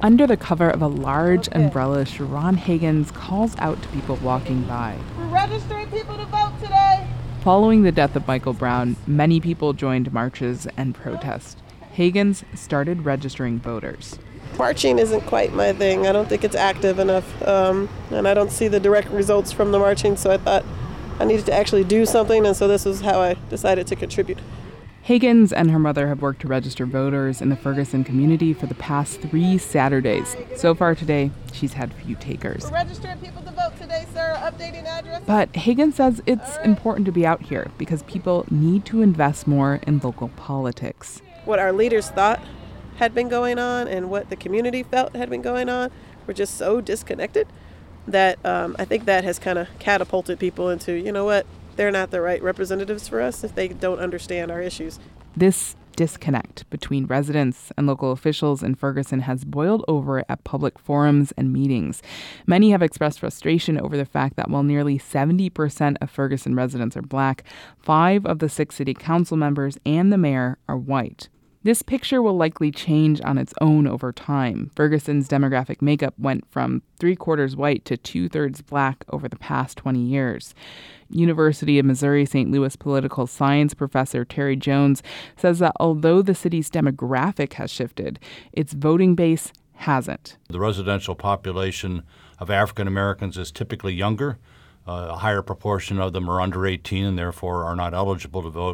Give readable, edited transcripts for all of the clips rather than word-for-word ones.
Under the cover of a large umbrella, Sharon Hagins calls out to people walking by. We're registering people to vote today. Following the death of Michael Brown, many people joined marches and protests. Hagins started registering voters. Marching isn't quite my thing. I don't think it's active enough, and I don't see the direct results from the marching, so I thought I needed to actually do something, and so this is how I decided to contribute. Hagins and her mother have worked to register voters in the Ferguson community for the past 3 Saturdays. So far today, she's had few takers. We're registering people to vote today, sir. Updating addresses. But Hagins says it's important to be out here because people need to invest more in local politics. What our leaders thought had been going on and what the community felt had been going on were just so disconnected that I think that has kind of catapulted people into, you know what, they're not the right representatives for us if they don't understand our issues. This disconnect between residents and local officials in Ferguson has boiled over at public forums and meetings. Many have expressed frustration over the fact that while nearly 70% of Ferguson residents are Black, 5 of the 6 city council members and the mayor are white. This picture will likely change on its own over time. Ferguson's demographic makeup went from 3/4 white to 2/3 Black over the past 20 years. University of Missouri-St. Louis political science professor Terry Jones says that although the city's demographic has shifted, its voting base hasn't. The residential population of African Americans is typically younger. A higher proportion of them are under 18 and therefore are not eligible to vote.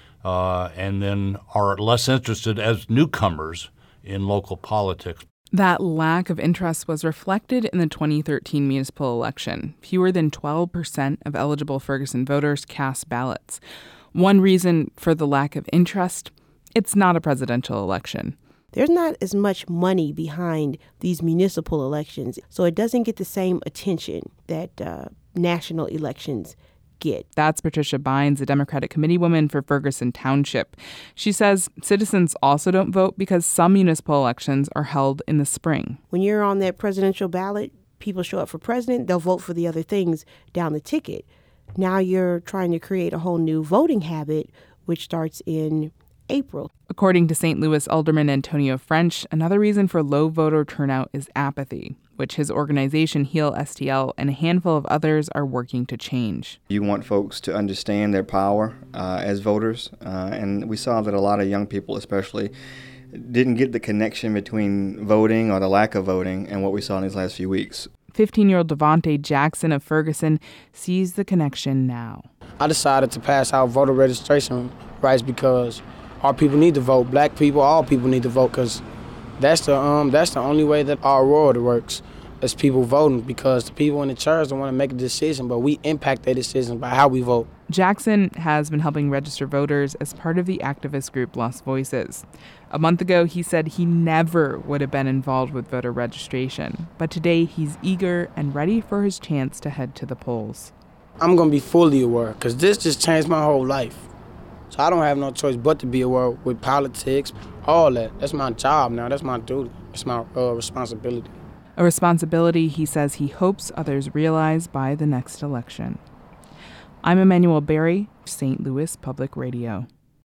And then are less interested as newcomers in local politics. That lack of interest was reflected in the 2013 municipal election. Fewer than 12% of eligible Ferguson voters cast ballots. One reason for the lack of interest, it's not a presidential election. There's not as much money behind these municipal elections, so it doesn't get the same attention that national elections get. That's Patricia Bynes, a Democratic committeewoman for Ferguson Township. She says citizens also don't vote because some municipal elections are held in the spring. When you're on that presidential ballot, people show up for president, they'll vote for the other things down the ticket. Now you're trying to create a whole new voting habit, which starts in April. According to St. Louis Alderman Antonio French, another reason for low voter turnout is apathy, which his organization Heal STL and a handful of others are working to change. You want folks to understand their power as voters, and we saw that a lot of young people especially didn't get the connection between voting or the lack of voting and what we saw in these last few weeks. 15-year-old Devontae Jackson of Ferguson sees the connection now. I decided to pass out voter registration rights because our people need to vote. Black people, all people need to vote because that's the only way that our world works. As people voting, because the people in the chairs don't want to make a decision, but we impact their decision by how we vote. Jackson has been helping register voters as part of the activist group Lost Voices. A month ago, he said he never would have been involved with voter registration, but today he's eager and ready for his chance to head to the polls. I'm going to be fully aware, because this just changed my whole life. So I don't have no choice but to be aware with politics, all that. That's my job now. That's my duty. It's my responsibility. A responsibility he says he hopes others realize by the next election. I'm Emmanuel Berry, St. Louis Public Radio.